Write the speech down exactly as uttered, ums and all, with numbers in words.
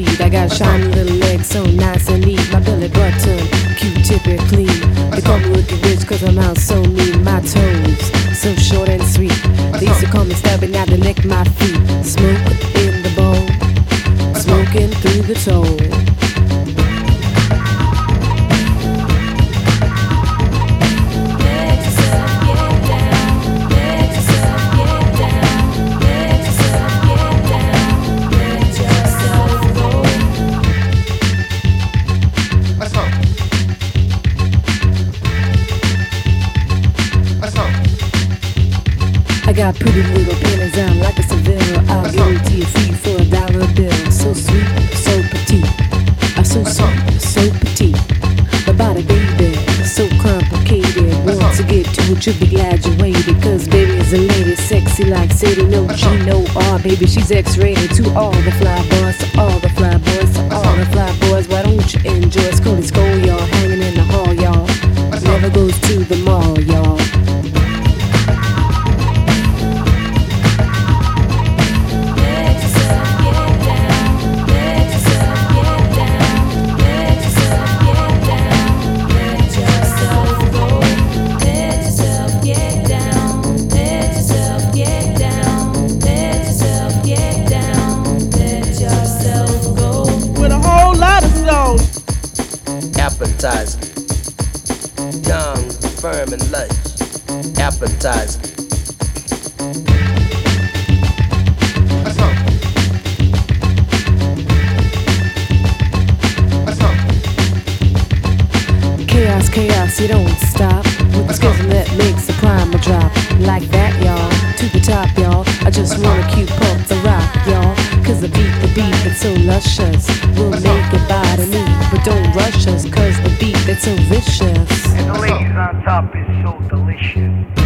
speed. I got shiny little legs, so nice and neat. My belly button, Q-tip and clean. They call me Wicked Rich cause I'm out so mean. My toes, so short and sweet. They used to call me stubborn, now they lick my feet. Smoke in the bowl, smoking through the toll. I got pretty little pennies out like a Seville. I'll give it to you free for a dollar bill. So sweet, so petite. I'm so sweet, so petite. My body, baby, so complicated. Once I get to it, you'll be glad you waited. Cause baby's a lady, sexy like Sadie. No G, no R, baby, she's X-rated. To all the fly boys, to all the fly boys, to all the fly boys. Why don't you enjoy Scully Skull, y'all? Hanging in the hall, y'all. Never goes to the mall, y'all. Appetizing, young, firm and lush. Appetizing. Let's go. Let's go. Chaos, chaos, you don't stop. With the schism that makes the primer drop. Like that, y'all, to the top, y'all. I just wanna keep up the rock, y'all. Cause the beat, the beat that's so luscious will make your body move. But don't rush us, cause the beat that's so vicious. And the ladies on top is so delicious.